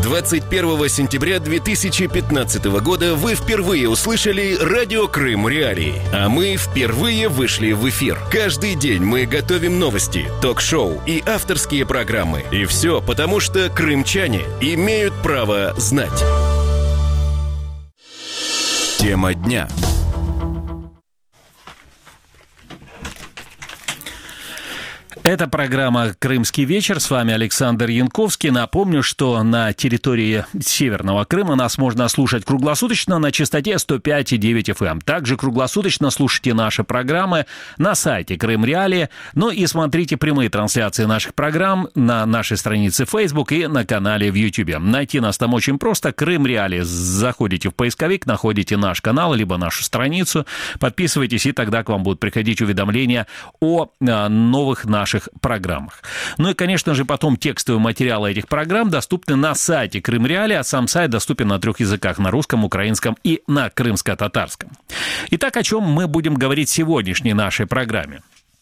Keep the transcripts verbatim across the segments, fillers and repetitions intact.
двадцать первого сентября две тысячи пятнадцатого года вы впервые услышали «Радио Крым Реалии», а мы впервые вышли в эфир. Каждый день мы готовим новости, ток-шоу и авторские программы. И все потому, что крымчане имеют право знать. Тема дня. Это программа «Крымский вечер». С вами Александр Янковский. Напомню, что на территории Северного Крыма нас можно слушать круглосуточно на частоте сто пять и девять эф эм. Также круглосуточно слушайте наши программы на сайте Крым Реалии. Ну и смотрите прямые трансляции наших программ на нашей странице Facebook и на канале в YouTube. Найти нас там очень просто. Крым Реалии. Заходите в поисковик, находите наш канал, либо нашу страницу. Подписывайтесь, и тогда к вам будут приходить уведомления о новых наших программах. Ну и, конечно же, потом текстовые материалы этих программ доступны на сайте Крым Реалии, а сам сайт доступен на трех языках: на русском, украинском и на крымско-татарском. Итак, о чем мы будем говорить в сегодняшней нашей программе?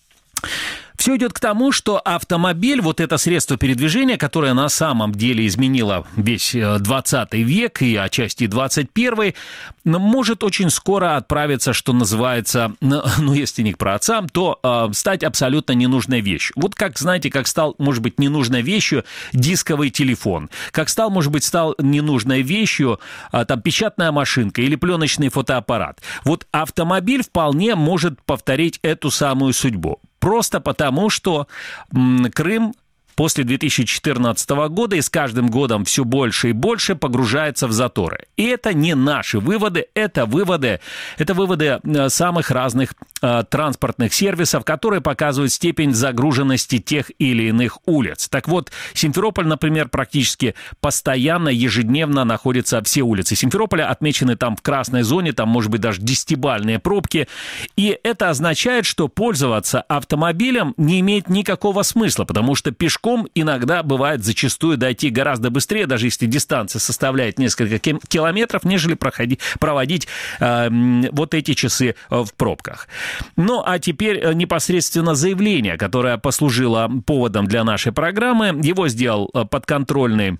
Все идет к тому, что автомобиль, вот это средство передвижения, которое на самом деле изменило весь двадцатый век и отчасти двадцать первый, может очень скоро отправиться, что называется, ну, если не к праотцам, то э, стать абсолютно ненужной вещью. Вот как, знаете, как стал, может быть, ненужной вещью дисковый телефон, как стал, может быть, стал ненужной вещью э, там печатная машинка или пленочный фотоаппарат. Вот автомобиль вполне может повторить эту самую судьбу. Просто потому, что м, Крым после две тысячи четырнадцатого года и с каждым годом все больше и больше погружается в заторы. И это не наши выводы, это выводы, это выводы самых разных э, транспортных сервисов, которые показывают степень загруженности тех или иных улиц. Так вот, Симферополь, например, практически постоянно, ежедневно находятся все улицы Симферополя, отмечены там в красной зоне, там может быть даже десятибалльные пробки. И это означает, что пользоваться автомобилем не имеет никакого смысла, потому что пешком иногда бывает зачастую дойти гораздо быстрее, даже если дистанция составляет несколько километров, нежели проходить, проводить э, вот эти часы в пробках. Ну, а теперь непосредственно заявление, которое послужило поводом для нашей программы. Его сделал подконтрольный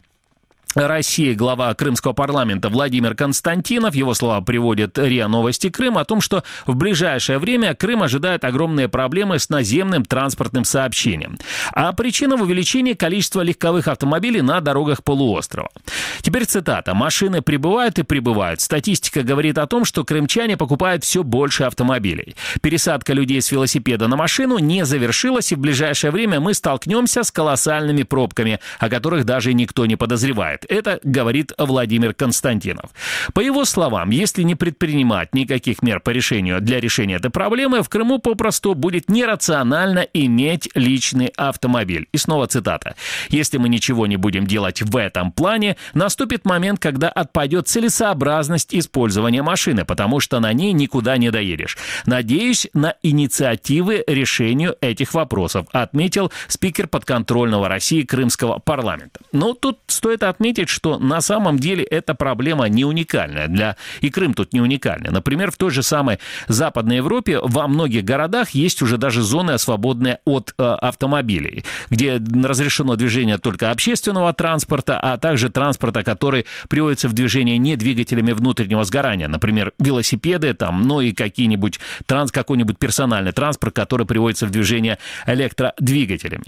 России глава Крымского парламента Владимир Константинов. Его слова приводит РИА Новости Крым о том, что в ближайшее время Крым ожидает огромные проблемы с наземным транспортным сообщением. А причина в увеличении количества легковых автомобилей на дорогах полуострова. Теперь цитата. «Машины прибывают и прибывают. Статистика говорит о том, что крымчане покупают все больше автомобилей. Пересадка людей с велосипеда на машину не завершилась, и в ближайшее время мы столкнемся с колоссальными пробками, о которых даже никто не подозревает». Это говорит Владимир Константинов. По его словам, если не предпринимать никаких мер по решению для решения этой проблемы, в Крыму попросту будет нерационально иметь личный автомобиль. И снова цитата. «Если мы ничего не будем делать в этом плане, наступит момент, когда отпадет целесообразность использования машины, потому что на ней никуда не доедешь. Надеюсь на инициативы решению этих вопросов», отметил спикер подконтрольного России Крымского парламента. Но тут стоит отметить, что на самом деле эта проблема не уникальная. Для... И Крым тут не уникальный. Например, в той же самой Западной Европе во многих городах есть уже даже зоны, свободные от э, автомобилей, где разрешено движение только общественного транспорта, а также транспорта, который приводится в движение не двигателями внутреннего сгорания. Например, велосипеды, там, ну и какие-нибудь транс, какой-нибудь персональный транспорт, который приводится в движение электродвигателями.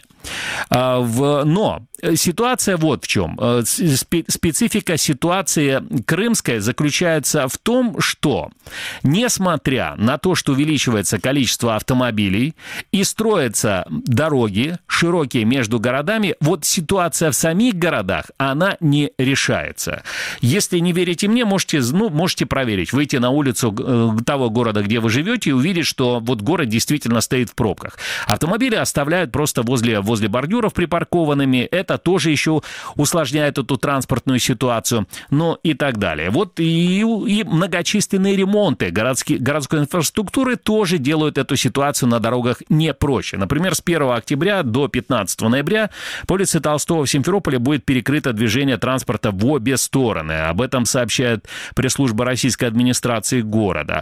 А, в... Но ситуация вот в чем. Специфика ситуации крымской заключается в том, что, несмотря на то, что увеличивается количество автомобилей и строятся дороги широкие между городами, вот ситуация в самих городах, она не решается. Если не верите мне, можете, ну, можете проверить, выйти на улицу того города, где вы живете, и увидеть, что вот город действительно стоит в пробках. Автомобили оставляют просто возле, возле бордюров припаркованными, это тоже еще усложняет эту транспортную ситуацию, ну и так далее. Вот и, и многочисленные ремонты городские, городской инфраструктуры тоже делают эту ситуацию на дорогах не проще. Например, с первого октября до пятнадцатого ноября по улице Толстого в Симферополе будет перекрыто движение транспорта в обе стороны. Об этом сообщает пресс-служба российской администрации города.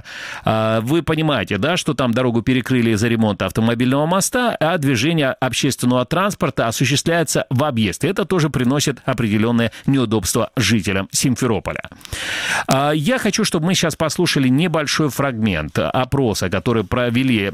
Вы понимаете, да, что там дорогу перекрыли из-за ремонта автомобильного моста, а движение общественного транспорта осуществляется в объезд. Это тоже приносит определенные серьезное неудобство жителям Симферополя. Я хочу, чтобы мы сейчас послушали небольшой фрагмент опроса, который провели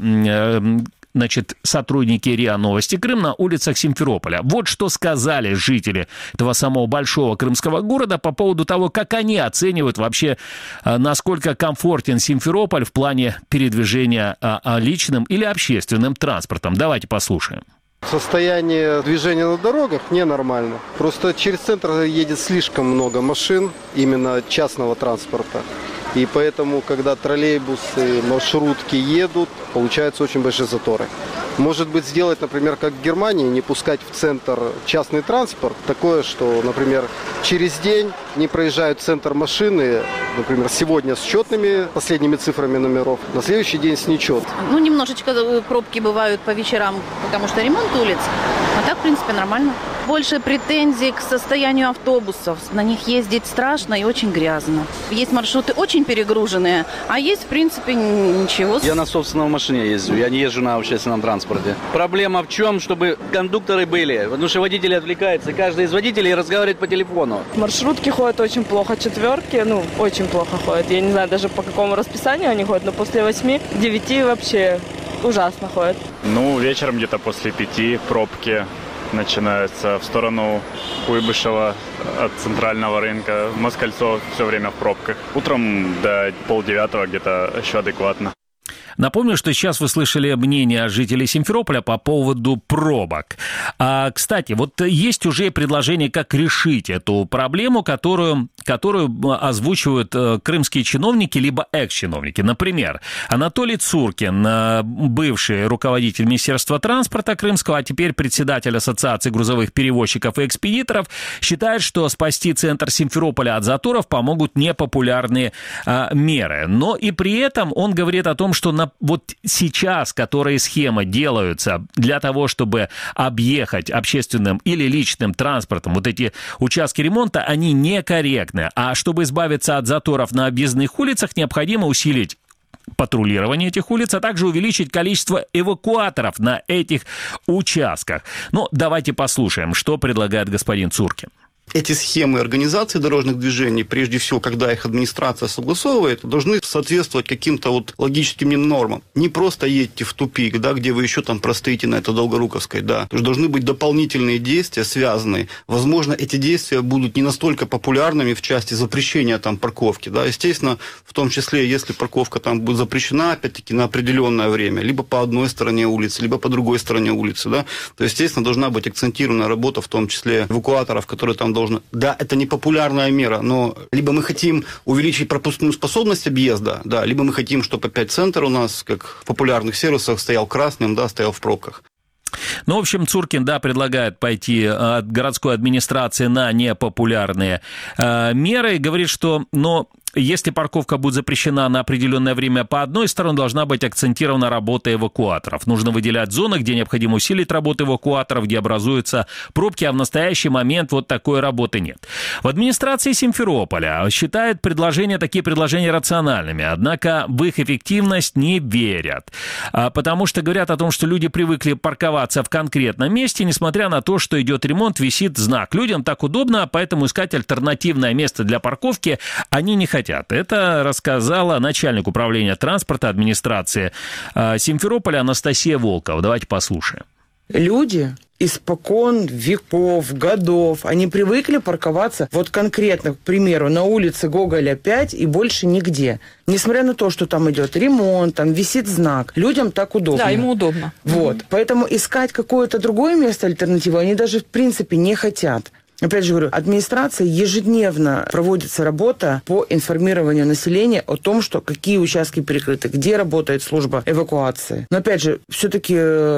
значит, сотрудники РИА Новости Крым на улицах Симферополя. Вот что сказали жители этого самого большого крымского города по поводу того, как они оценивают вообще, насколько комфортен Симферополь в плане передвижения личным или общественным транспортом. Давайте послушаем. Состояние движения на дорогах ненормально. Просто через центр едет слишком много машин, именно частного транспорта. И поэтому, когда троллейбусы, маршрутки едут, получаются очень большие заторы. Может быть, сделать, например, как в Германии, не пускать в центр частный транспорт. Такое, что, например, через день не проезжают в центр машины, например, сегодня с четными последними цифрами номеров, на следующий день с нечетными. Ну, немножечко пробки бывают по вечерам, потому что ремонт улиц. А так, в принципе, нормально. Больше претензий к состоянию автобусов. На них ездить страшно и очень грязно. Есть маршруты очень перегруженные, а есть, в принципе, ничего. Я на собственной машине езжу, я не езжу на общественном транспорте. Проблема в чем? Чтобы кондукторы были, потому что водители отвлекаются. Каждый из водителей разговаривает по телефону. Маршрутки ходят очень плохо, четверки, ну, очень плохо ходят. Я не знаю даже по какому расписанию они ходят, но после восьми-девяти вообще ужасно ходят. Ну, вечером где-то после пяти пробки начинается в сторону Куйбышева от центрального рынка. Москальцо все время в пробках. Утром до полдевятого где-то еще адекватно. Напомню, что сейчас вы слышали мнение жителей Симферополя по поводу пробок. А, кстати, вот есть уже предложение, как решить эту проблему, которую, которую озвучивают крымские чиновники, либо экс-чиновники. Например, Анатолий Цуркин, бывший руководитель Министерства транспорта крымского, а теперь председатель Ассоциации грузовых перевозчиков и экспедиторов, считает, что спасти центр Симферополя от заторов помогут непопулярные а, меры. Но и при этом он говорит о том, что на вот сейчас, которые схемы делаются для того, чтобы объехать общественным или личным транспортом вот эти участки ремонта, они некорректны. А чтобы избавиться от заторов на объездных улицах, необходимо усилить патрулирование этих улиц, а также увеличить количество эвакуаторов на этих участках. Ну, давайте послушаем, что предлагает господин Цуркин. Эти схемы организации дорожных движений, прежде всего, когда их администрация согласовывает, должны соответствовать каким-то вот логическим нормам. Не просто едьте в тупик, да, где вы еще там простоите на этой Долгоруковской, да. То есть должны быть дополнительные действия, связанные. Возможно, эти действия будут не настолько популярными в части запрещения там парковки, да. Естественно, в том числе, если парковка там будет запрещена, опять-таки, на определенное время, либо по одной стороне улицы, либо по другой стороне улицы, да, то, естественно, должна быть акцентированная работа, в том числе эвакуаторов, которые там должны... Да, это не популярная мера, но либо мы хотим увеличить пропускную способность объезда, да, либо мы хотим, чтобы опять центр у нас, как в популярных сервисах, стоял красным, да, стоял в пробках. Ну, в общем, Цуркин, да, предлагает пойти от городской администрации на непопулярные э, меры. Говорит, что, но если парковка будет запрещена на определенное время по одной стороне, должна быть акцентирована работа эвакуаторов. Нужно выделять зоны, где необходимо усилить работу эвакуаторов, где образуются пробки, а в настоящий момент вот такой работы нет. В администрации Симферополя считают предложения, такие предложения рациональными, однако в их эффективность не верят, потому что говорят о том, что люди привыкли парковаться в конкретном месте, несмотря на то, что идет ремонт, висит знак. Людям так удобно, поэтому искать альтернативное место для парковки они не хотят. Это рассказала начальник управления транспорта администрации Симферополя Анастасия Волкова. Давайте послушаем. Люди испокон веков, годов, они привыкли парковаться вот конкретно, к примеру, на улице Гоголя пять и больше нигде. Несмотря на то, что там идет ремонт, там висит знак, людям так удобно. Да, ему удобно. Вот, mm-hmm. Поэтому искать какое-то другое место альтернативу они даже в принципе не хотят. Опять же говорю, администрация ежедневно проводится работа по информированию населения о том, что какие участки перекрыты, где работает служба эвакуации. Но опять же, все-таки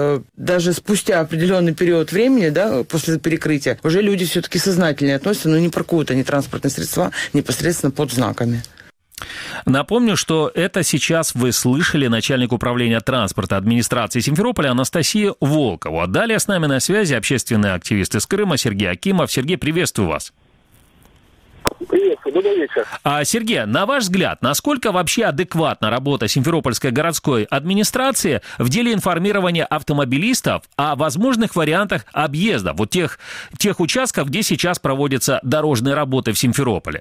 даже спустя определенный период времени, да, после перекрытия, уже люди все-таки сознательнее относятся, но не паркуют они транспортные средства непосредственно под знаками. Напомню, что это сейчас вы слышали начальник управления транспорта администрации Симферополя Анастасию Волкову. А далее с нами на связи общественный активист из Крыма Сергей Акимов. Сергей, приветствую вас. Приветствую, добрый вечер. А, Сергей, на ваш взгляд, насколько вообще адекватна работа Симферопольской городской администрации в деле информирования автомобилистов о возможных вариантах объезда вот тех, тех участков, где сейчас проводятся дорожные работы в Симферополе?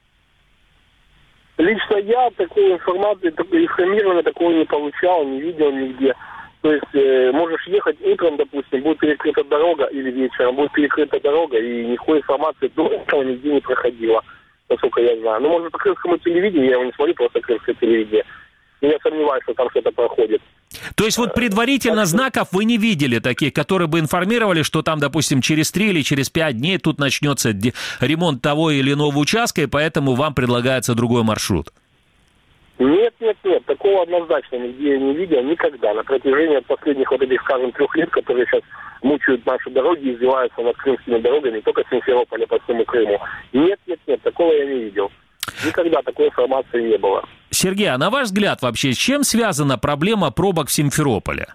Лично я такой информации, такой информирования такого не получал, не видел нигде. То есть э, можешь ехать утром, допустим, будет перекрыта дорога, или вечером будет перекрыта дорога, и никакой информации до этого нигде не проходила, насколько я знаю. Ну, может, по крымскому телевидению, я его не смотрю, просто крымское телевидение. Но я сомневаюсь, что там что-то проходит. То есть вот предварительно а, знаков вы не видели таких, которые бы информировали, что там, допустим, через три или через пять дней тут начнется ремонт того или иного участка, и поэтому вам предлагается другой маршрут? Нет, нет, нет, такого однозначно нигде я не видел никогда. На протяжении последних вот этих, скажем, трех лет, которые сейчас мучают наши дороги, издеваются над крымскими дорогами, не только в Симферополе, а по всему Крыму. Нет, нет, нет, такого я не видел. Никогда такой информации не было. Сергей, а на ваш взгляд вообще, с чем связана проблема пробок в Симферополе?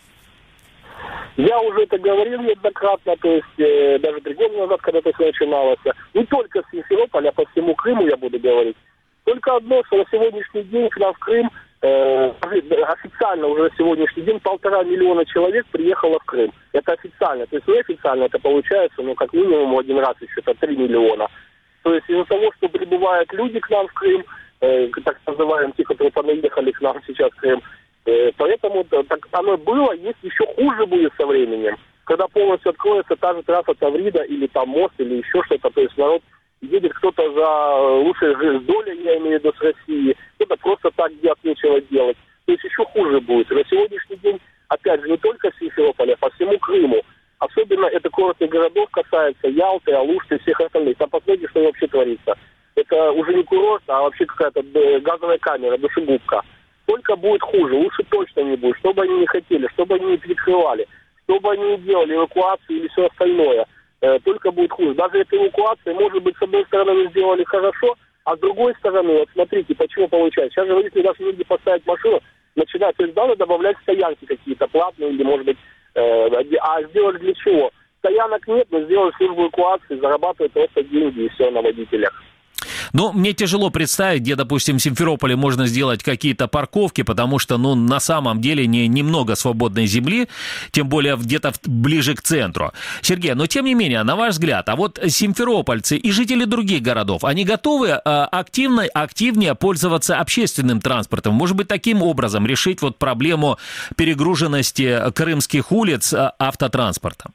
Я уже это говорил неоднократно, то есть э, даже три года назад, когда это все начиналось. Не только в Симферополе, а по всему Крыму я буду говорить. Только одно, что на сегодняшний день к нам в Крым, э, официально уже на сегодняшний день полтора миллиона человек приехало в Крым. Это официально. То есть неофициально это получается, ну, как минимум один раз еще это три миллиона. То есть из-за того, что прибывают люди к нам в Крым, э, так называемые, те, которые понаехали к нам сейчас в Крым, э, поэтому так оно было, есть еще хуже будет со временем. Когда полностью откроется та же трасса Таврида или там мост или еще что-то, то есть народ едет кто-то за лучшей жизнь долей, я имею в виду, с России, кто-то просто так, где от нечего делать. То есть еще хуже будет. И на сегодняшний день, опять же, не только в Симферополе, а по всему Крыму. Особенно это курортных городов касается Ялты, Алушты и всех остальных. Там посмотрите, что вообще творится. Это уже не курорт, а вообще какая-то газовая камера, душегубка. Только будет хуже, лучше точно не будет. Что бы они ни хотели, что бы они ни перекрывали, что бы они ни делали, эвакуацию или все остальное, только будет хуже. Даже эта эвакуация, может быть, с одной стороны мы сделали хорошо, а с другой стороны, вот смотрите, почему получается. Сейчас же водители даже негде поставить машину, начинают, то есть надо добавлять стоянки какие-то платные или, может быть, э, а сделали для чего? Стоянок нет, но сделали службу эвакуации, зарабатывают просто деньги и все на водителях. Ну, мне тяжело представить, где, допустим, в Симферополе можно сделать какие-то парковки, потому что, ну, на самом деле не, немного свободной земли, тем более где-то ближе к центру. Сергей, но тем не менее, на ваш взгляд, а вот симферопольцы и жители других городов, они готовы а, активно, активнее пользоваться общественным транспортом? Может быть, таким образом решить вот проблему перегруженности крымских улиц а, автотранспортом?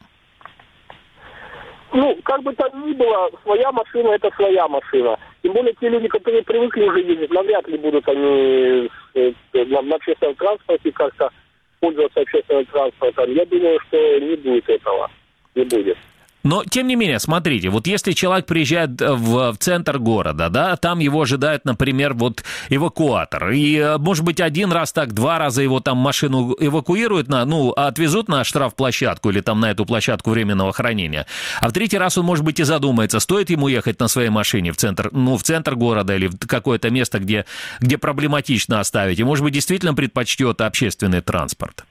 Ну, как бы там ни было, своя машина – это своя машина. Тем более те люди, которые привыкли уже ездить, навряд ли будут они на, на общественном транспорте как-то пользоваться общественным транспортом. Я думаю, что не будет этого, не будет. Но, тем не менее, смотрите, вот если человек приезжает в, в центр города, да, там его ожидает, например, вот эвакуатор, и, может быть, один раз так, два раза его там машину эвакуируют, на, ну, отвезут на штрафплощадку или там на эту площадку временного хранения, а в третий раз он, может быть, и задумается, стоит ему ехать на своей машине в центр, ну, в центр города или в какое-то место, где, где проблематично оставить, и, может быть, действительно предпочтет общественный транспорт.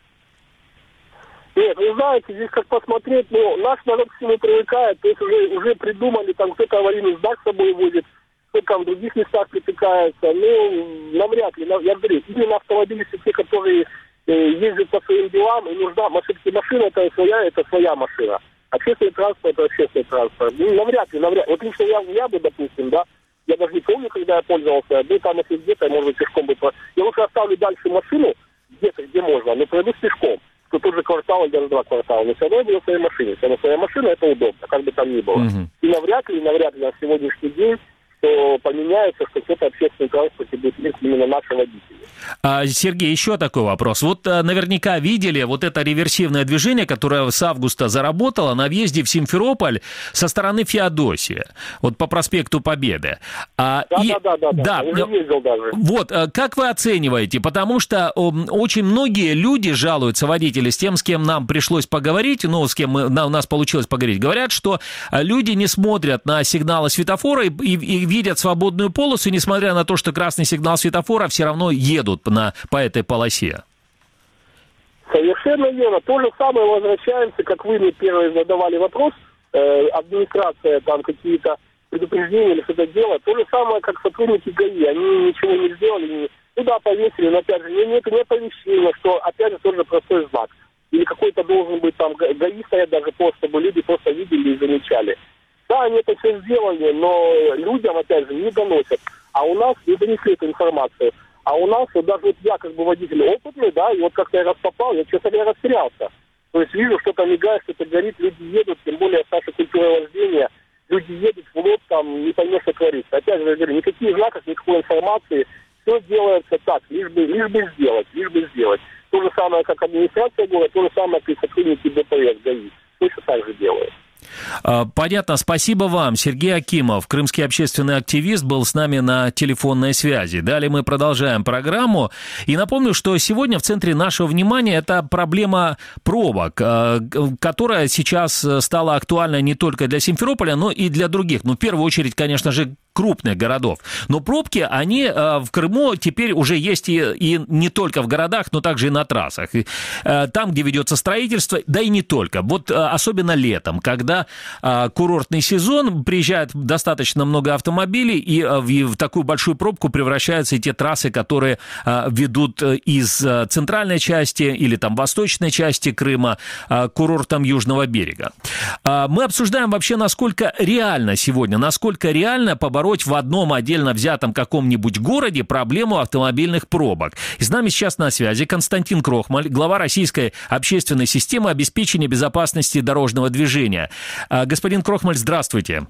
Нет, вы знаете, здесь как посмотреть, ну, наш народ к всему привыкает, то есть уже, уже придумали, там кто-то аварийный знак с собой возит, кто-то там в других местах притыкается, ну, навряд ли, я говорю, именно автомобилисты, те, которые э, ездят по своим делам, и нужна машина, машина это своя, это своя машина. Общественный транспорт, это общественный транспорт. Ну, навряд ли, навряд ли. Вот лично я, я бы, допустим, да, я даже не помню, когда я пользовался, был там, если где-то, может быть, пешком бы, я лучше оставлю дальше машину, где-то, где можно, но пройду пешком. Что тот же квартал или даже два квартала. Но все равно я буду в своей машине. Все равно своя машина это удобно, как бы там ни было. Uh-huh. И навряд ли, навряд ли на сегодняшний день что поменяется, что кто-то общественный транспорт будет иметь именно наши водители. А, Сергей, еще такой вопрос. Вот а, наверняка видели вот это реверсивное движение, которое с августа заработало на въезде в Симферополь со стороны Феодосии, вот по проспекту Победы. А, да, и, да, да, да, да, да. Я уже ездил даже. Вот, как вы оцениваете? Потому что о, очень многие люди жалуются, водители, с тем, с кем нам пришлось поговорить, ну, с кем мы, на, у нас получилось поговорить, говорят, что люди не смотрят на сигналы светофора и, и, и видят свободную полосу, и несмотря на то, что красный сигнал светофора, все равно едут на, по этой полосе. Совершенно верно. То же самое возвращаемся, как вы мне первые задавали вопрос, э, администрация там какие-то предупреждение или что-то делать. То же самое, как сотрудники ГАИ. Они ничего не сделали, ну да, повесили, но опять же, нет, нет оповещения, что опять же тоже простой знак. Или какой-то должен быть там ГАИ стоят даже просто, чтобы люди просто видели и замечали. Да, они это все сделали, но людям, опять же, не доносят. А у нас не донесли эту информацию. А у нас, вот даже вот я как бы водитель опытный, да, и вот как-то я раз попал, я, честно говоря, растерялся. То есть вижу, что-то мигает, что-то горит, люди едут, тем более с нашей культурой вождения, люди едут в лоб, там, не поймешь, что творится. Опять же, я говорю, никаких знаков, никакой информации, все делается так, лишь бы, лишь бы сделать, лишь бы сделать. То же самое, как администрация города, то же самое, как и сотрудники ДПС, ГАИ. Точно так же делают. Понятно, спасибо вам. Сергей Акимов, крымский общественный активист, был с нами на телефонной связи. Далее мы продолжаем программу. И напомню, что сегодня в центре нашего внимания это проблема пробок, которая сейчас стала актуальна не только для Симферополя, но и для других. Ну, в первую очередь, конечно же, крупных городов. Но пробки, они в Крыму теперь уже есть и, и не только в городах, но также и на трассах. И, там, где ведется строительство, да и не только. Вот особенно летом, когда курортный сезон, приезжает достаточно много автомобилей, и в, в такую большую пробку превращаются и те трассы, которые ведут из центральной части или там восточной части Крыма к курортам Южного берега. Мы обсуждаем вообще, насколько реально сегодня, насколько реально побороть в одном отдельно взятом каком-нибудь городе проблему автомобильных пробок. И с нами сейчас на связи Константин Крохмаль, глава Российской общественной системы обеспечения безопасности дорожного движения. Господин Крохмаль, здравствуйте.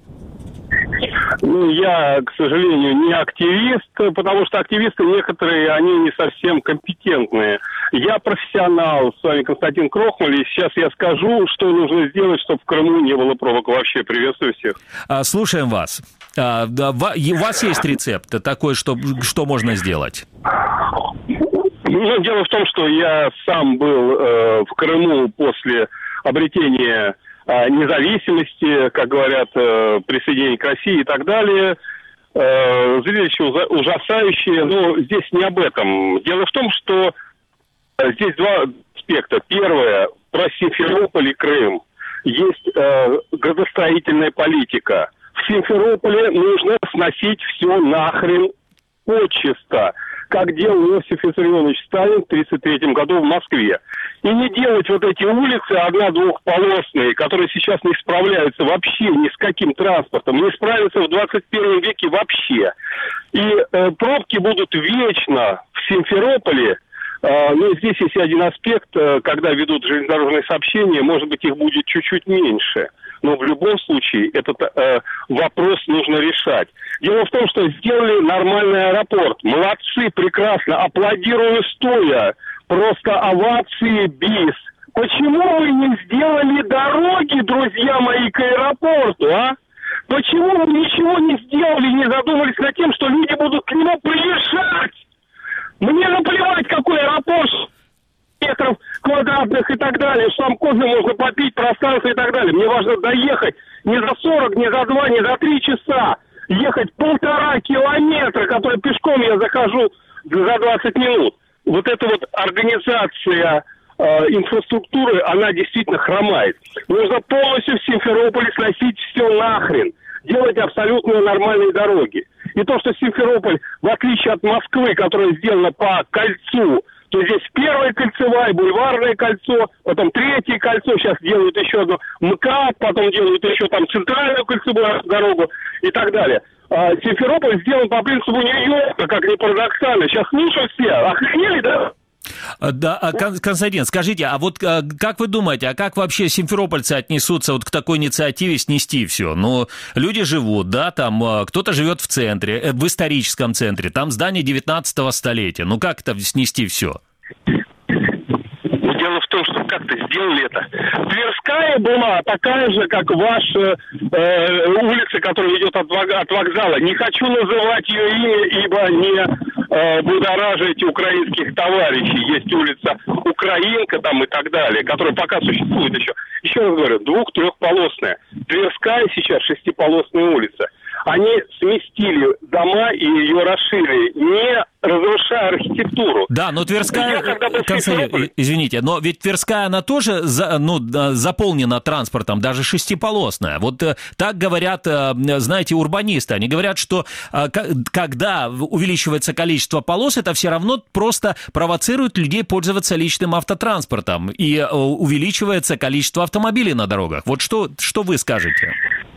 Ну, я, к сожалению, не активист, потому что активисты некоторые, они не совсем компетентные. Я профессионал, с вами Константин Крохмаль, и сейчас я скажу, что нужно сделать, чтобы в Крыму не было пробок вообще. Приветствую всех. Слушаем вас. У вас есть рецепт такой, что, что можно сделать? Ну, дело в том, что я сам был э, в Крыму после обретения независимости, как говорят, присоединение к России и так далее. Зрелище ужасающее, но здесь не об этом. Дело в том, что здесь два аспекта. Первое, про Симферополь и Крым. Есть э, градостроительная политика. В Симферополе нужно сносить все нахрен почисто, как делал Иосиф Виссарионович Сталин в тридцать третьем году в Москве. И не делать вот эти улицы одна-двухполосные, которые сейчас не справляются вообще ни с каким транспортом, не справятся в двадцать первом веке вообще. И э, пробки будут вечно в Симферополе. Э, но здесь есть один аспект, э, когда ведут железнодорожные сообщения, может быть, их будет чуть-чуть меньше. Но в любом случае этот э, вопрос нужно решать. Дело в том, что сделали нормальный аэропорт. Молодцы, прекрасно, аплодирую стоя. Просто овации бис. Почему вы не сделали дороги, друзья мои, к аэропорту, а? Почему вы ничего не сделали, не задумались над тем, что люди будут к нему приезжать? Мне наплевать, какой аэропорт, метров квадратных и так далее, что там кофе можно попить, пространство и так далее. Мне важно доехать не за сорок, не за два, не за три часа. Ехать полтора километра, который пешком я захожу за двадцать минут. Вот эта вот организация э, инфраструктуры, она действительно хромает. Нужно полностью в Симферополе сносить все нахрен. Делать абсолютно нормальные дороги. И то, что Симферополь, в отличие от Москвы, которая сделана по кольцу, то здесь первое кольцевое, бульварное кольцо, потом третье кольцо, сейчас делают еще одно МКАД, потом делают еще там центральную кольцевую дорогу и так далее. А Симферополь сделан по принципу Нью-Йорка, как ни парадоксально. Сейчас слушают все. Охренели, да? Да, Константин, скажите, а вот как вы думаете, а как вообще симферопольцы отнесутся вот к такой инициативе снести все? Ну, люди живут, да, там кто-то живет в центре, в историческом центре, там здание девятнадцатого столетия. Ну, как это снести все? Дело в том, что как-то сделали это. Тверская была такая же, как ваша э, улица, которая идет от, от вокзала. Не хочу называть ее имя, ибо не э, будоражить украинских товарищей. Есть улица Украинка там и так далее, которая пока существует еще. Еще раз говорю, двух-трехполосная. Тверская сейчас шестиполосная улица. они сместили дома и ее расширили, не разрушая архитектуру. Да, но Тверская, Константин, извините, но ведь Тверская, она тоже за, ну, заполнена транспортом, даже шестиполосная. Вот так говорят, знаете, урбанисты. Они говорят, что когда увеличивается количество полос, это все равно просто провоцирует людей пользоваться личным автотранспортом, и увеличивается количество автомобилей на дорогах. Вот что, что вы скажете?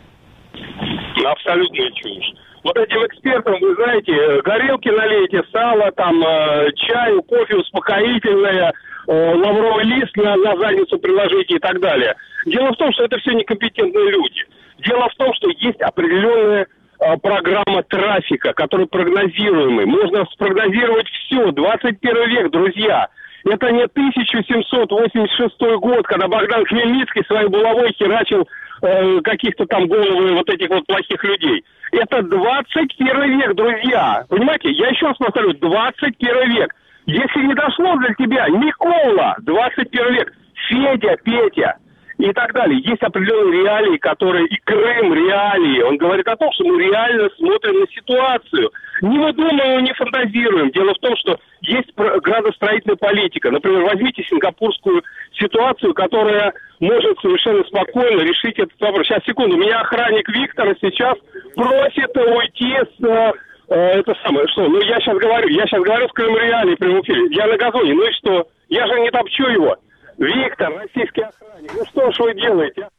Абсолютная чушь. Вот этим экспертам, вы знаете, горелки налейте, сало, там, э, чаю, кофе, успокоительное, э, лавровый лист на, на задницу приложите и так далее. Дело в том, что это все некомпетентные люди. Дело в том, что есть определенная э, программа трафика, которая прогнозируемая. Можно спрогнозировать все. двадцать первый век, друзья. Это не тысяча семьсот восемьдесят шестой год, когда Богдан Хмельницкий своей булавой херачил э, каких-то там головы вот этих вот плохих людей. Это двадцать первый век, друзья. Понимаете, я еще раз повторю, двадцать первый век. Если не дошло для тебя, Микола, двадцать первый век, Федя, Петя и так далее. Есть определенные реалии, которые... И Крым реалии. Он говорит о том, что мы реально смотрим на ситуацию. Не выдумываем, не фантазируем. Дело в том, что есть градостроительная политика. Например, возьмите сингапурскую ситуацию, которая может совершенно спокойно решить этот вопрос. Сейчас, секунду. Меня охранник Виктора сейчас просит уйти с... Э, это самое, что? Ну, я сейчас говорю. Я сейчас говорю с Крым реалии в прямом эфире. Я на газоне. Ну и что? Я же не топчу его. Виктор, российский охранник. Ну что ж вы делаете?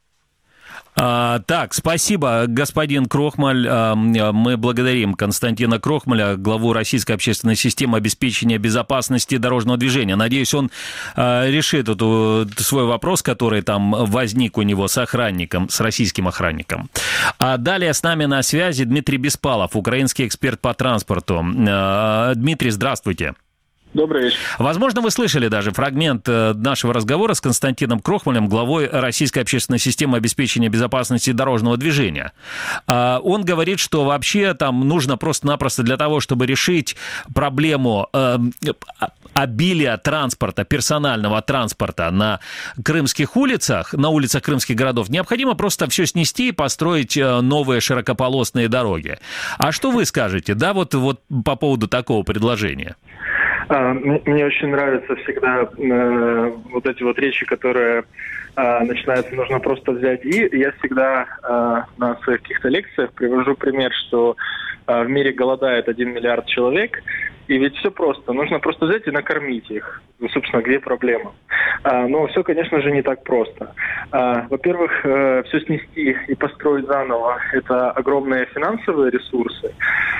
А, так, спасибо, господин Крохмаль. А, мы благодарим Константина Крохмаля, главу Российской общественной системы обеспечения безопасности дорожного движения. Надеюсь, он а, решит эту, свой вопрос, который там возник у него с охранником, с российским охранником. А далее с нами на связи Дмитрий Беспалов, украинский эксперт по транспорту. А, Дмитрий, здравствуйте. Добрый вечер. Возможно, вы слышали даже фрагмент нашего разговора с Константином Крохмалем, главой Российской общественной системы обеспечения безопасности дорожного движения. Он говорит, что вообще там нужно просто-напросто для того, чтобы решить проблему обилия транспорта, персонального транспорта на крымских улицах, на улицах крымских городов, необходимо просто все снести и построить новые широкополосные дороги. А что вы скажете, да, вот, вот по поводу такого предложения? Мне очень нравятся всегда э, вот эти вот речи, которые э, начинаются, нужно просто взять и. Я всегда э, на своих каких-то лекциях привожу пример, что э, в мире голодает один миллиард человек, и ведь все просто. Нужно просто взять и накормить их. Ну, собственно, где проблема? А, но все, конечно же, не так просто. А, во-первых, э, все снести и построить заново – это огромные финансовые ресурсы.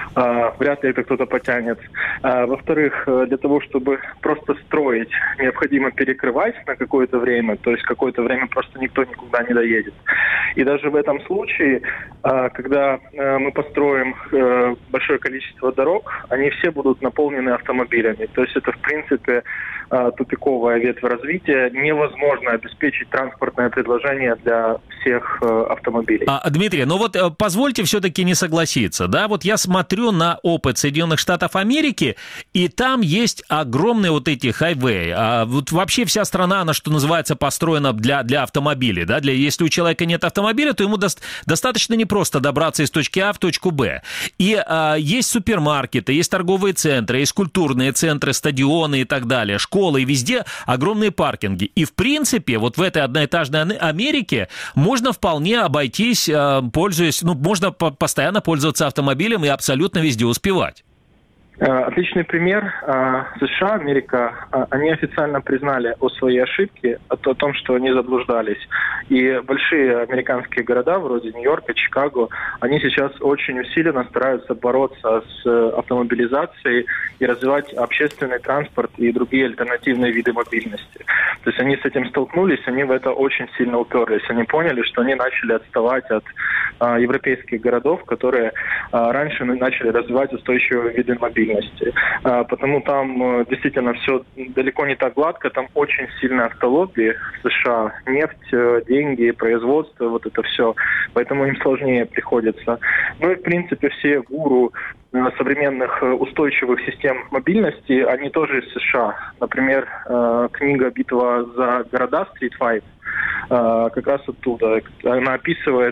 А, вряд ли это кто-то потянет. А, во-вторых, для того, чтобы просто строить, необходимо перекрывать на какое-то время. То есть какое-то время просто никто никуда не доедет. И даже в этом случае, а, когда а, мы построим а, большое количество дорог, они все будут наполнены автомобилями. То есть это, в принципе, тупиковая ветвь развития. Невозможно обеспечить транспортное предложение для всех автомобилей. А, Дмитрий, ну вот позвольте все-таки не согласиться. Да, вот я смотрю на опыт Соединенных Штатов Америки, и там есть огромные вот эти хайвеи. А вот вообще вся страна, она, что называется, построена для, для автомобилей. Да? Для, если у человека нет автомобиля, то ему до, достаточно непросто добраться из точки А в точку Б. И а, есть супермаркеты, есть торговые центры, есть культурные центры, стадионы и так далее, школы, и везде огромные паркинги. И, в принципе, вот в этой одноэтажной Америке можно вполне обойтись, пользуясь, ну, можно постоянно пользоваться автомобилем и абсолютно везде успевать. Отличный пример. США, Америка, они официально признали о своей ошибке, о том, что они заблуждались. И большие американские города, вроде Нью-Йорка, Чикаго, они сейчас очень усиленно стараются бороться с автомобилизацией и развивать общественный транспорт и другие альтернативные виды мобильности. То есть они с этим столкнулись, они в это очень сильно уперлись. Они поняли, что они начали отставать от а, европейских городов, которые а, раньше начали развивать устойчивые виды мобильности. А, потому там действительно все далеко не так гладко, там очень сильное автолобби в США, нефть, деньги, производство, вот это все, поэтому им сложнее приходится. Ну и в принципе все гуру современных устойчивых систем мобильности, они тоже из США. Например, книга «Битва за города» Street Fight, как раз оттуда. Она описывает,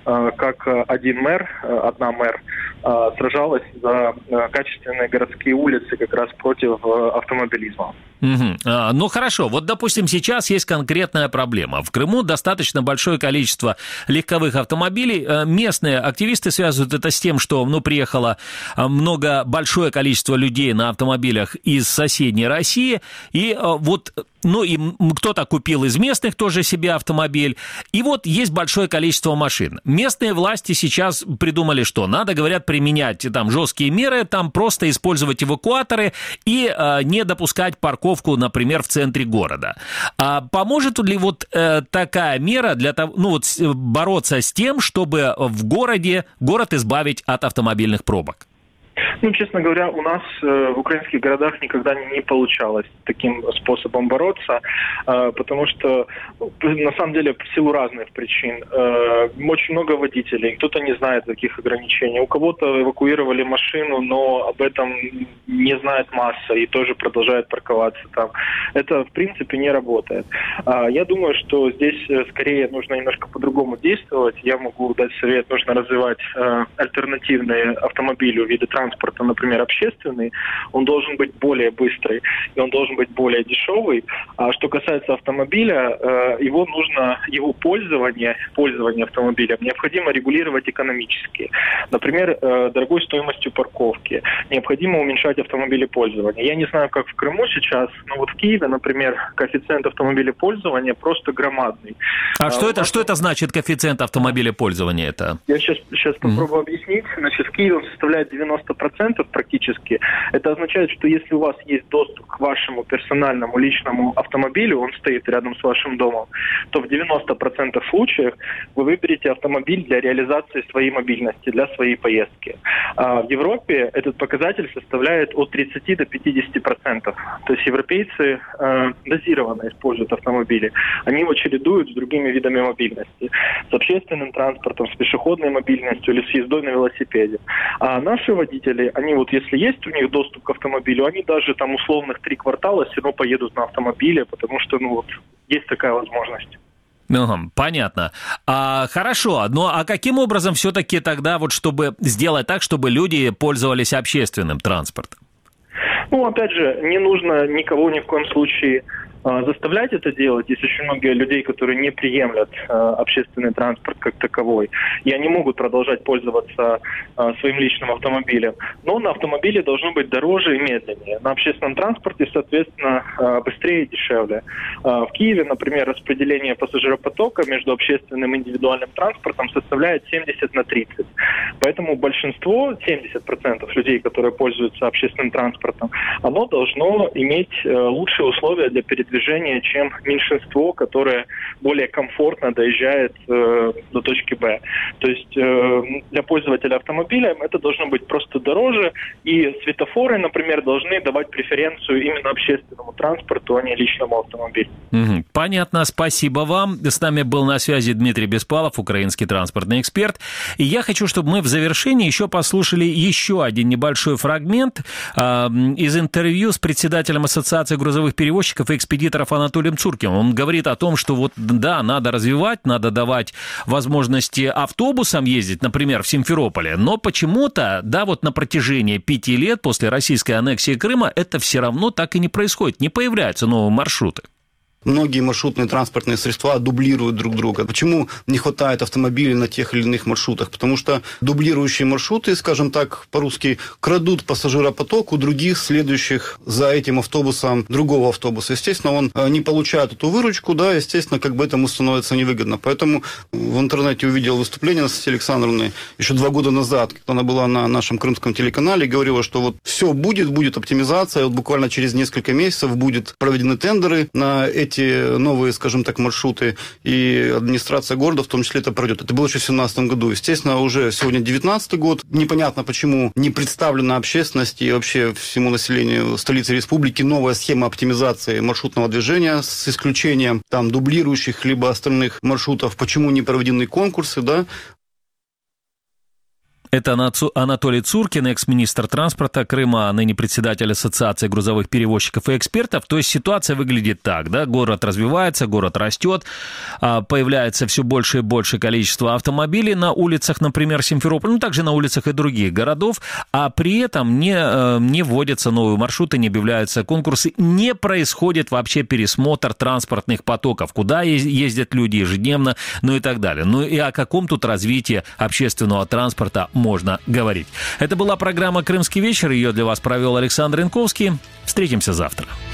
как один мэр, одна мэр сражалась за качественные городские улицы как раз против автомобилизма. Угу. А, ну хорошо, вот допустим сейчас есть конкретная проблема. В Крыму достаточно большое количество легковых автомобилей. Местные активисты связывают это с тем, что ну, приехало много, большое количество людей на автомобилях из соседней России, и вот, ну и кто-то купил из местных тоже себе автомобиль, и вот есть большое количество машин. Местные власти сейчас придумали, что надо, говорят, применять там жесткие меры, там просто использовать эвакуаторы и э, не допускать парковку, например, в центре города. А поможет ли вот э, такая мера для того, ну вот бороться с тем, чтобы в городе город избавить от автомобильных пробок? Ну, честно говоря, у нас э, в украинских городах никогда не, не получалось таким способом бороться, э, потому что, на самом деле, в силу разных причин. Э, очень много водителей, кто-то не знает таких ограничений. У кого-то эвакуировали машину, но об этом не знает масса и тоже продолжает парковаться там. Это, в принципе, не работает. Э, я думаю, что здесь скорее нужно немножко по-другому действовать. Я могу дать совет, нужно развивать э, альтернативные автомобили, виды транспорта, транспорта, например, общественный, он должен быть более быстрый, и он должен быть более дешевый. А что касается автомобиля, его нужно, его пользование, пользование автомобилем необходимо регулировать экономически. Например, дорогой стоимостью парковки. Необходимо уменьшать автомобилепользование. Я не знаю, как в Крыму сейчас, но вот в Киеве, например, коэффициент автомобилепользования просто громадный. А, а что это, что это значит, коэффициент автомобилепользования? Это? Я сейчас, сейчас mm-hmm. попробую объяснить. Значит, в Киеве он составляет девяносто процентов практически. Это означает, что если у вас есть доступ к вашему персональному личному автомобилю, он стоит рядом с вашим домом, то в девяноста процентах случаев вы выберете автомобиль для реализации своей мобильности, для своей поездки. А в Европе этот показатель составляет от тридцати до пятидесяти процентов. То есть европейцы э, дозированно используют автомобили. Они его чередуют с другими видами мобильности. С общественным транспортом, с пешеходной мобильностью или с ездой на велосипеде. А наши водители, они вот если есть у них доступ к автомобилю, они даже там условных три квартала все равно поедут на автомобиле, потому что ну вот есть такая возможность. Угу, понятно. А, хорошо, ну а каким образом все-таки тогда вот чтобы сделать так, чтобы люди пользовались общественным транспортом? Ну, опять же, не нужно никого ни в коем случае заставлять это делать. Есть очень много людей, которые не приемлят э, общественный транспорт как таковой. И они могут продолжать пользоваться э, своим личным автомобилем. Но на автомобиле должно быть дороже и медленнее. На общественном транспорте, соответственно, э, быстрее и дешевле. Э, в Киеве, например, распределение пассажиропотока между общественным и индивидуальным транспортом составляет семьдесят на тридцать. Поэтому большинство, семьдесят процентов людей, которые пользуются общественным транспортом, оно должно иметь э, лучшие условия для передвижения, чем меньшинство, которое более комфортно доезжает э, до точки Б. То есть э, для пользователя автомобиля это должно быть просто дороже, и светофоры, например, должны давать преференцию именно общественному транспорту, а не личному автомобилю. Угу. Понятно, спасибо вам. С нами был на связи Дмитрий Беспалов, украинский транспортный эксперт. И я хочу, чтобы мы в завершении еще послушали еще один небольшой фрагмент э, из интервью с председателем Ассоциации грузовых перевозчиков и экспедиторов Анатолием Цуркиным. Он говорит о том, что вот да, надо развивать, надо давать возможности автобусам ездить, например, в Симферополе, но почему-то, да, вот на протяжении пяти лет после российской аннексии Крыма это все равно так и не происходит, не появляются новые маршруты. Многие маршрутные транспортные средства дублируют друг друга. Почему не хватает автомобилей на тех или иных маршрутах? Потому что дублирующие маршруты, скажем так, по-русски, крадут пассажиропоток у других, следующих за этим автобусом другого автобуса. Естественно, он не получает эту выручку, да, естественно, как бы этому становится невыгодно. Поэтому в интернете увидел выступление Анастасии Александровны еще два года назад, когда она была на нашем крымском телеканале, и говорила, что вот все будет, будет оптимизация, вот буквально через несколько месяцев будут проведены тендеры на эти эти новые, скажем так, маршруты, и администрация города в том числе это пройдет. Это было еще в две тысячи семнадцатом году. Естественно, уже сегодня девятнадцатый год. Непонятно, почему не представлена общественности и вообще всему населению столицы республики новая схема оптимизации маршрутного движения с исключением там дублирующих либо остальных маршрутов. Почему не проведены конкурсы, да? Это Анатолий Цуркин, экс-министр транспорта Крыма, а ныне председатель Ассоциации грузовых перевозчиков и экспертов. То есть ситуация выглядит так, да, город развивается, город растет, появляется все больше и больше количество автомобилей на улицах, например, Симферополя, ну, также на улицах и других городов, а при этом не, не вводятся новые маршруты, не объявляются конкурсы, не происходит вообще пересмотр транспортных потоков, куда ездят люди ежедневно, ну и так далее. Ну и о каком тут развитии общественного транспорта можно говорить. Это была программа «Крымский вечер». Ее для вас провел Александр Янковский. Встретимся завтра.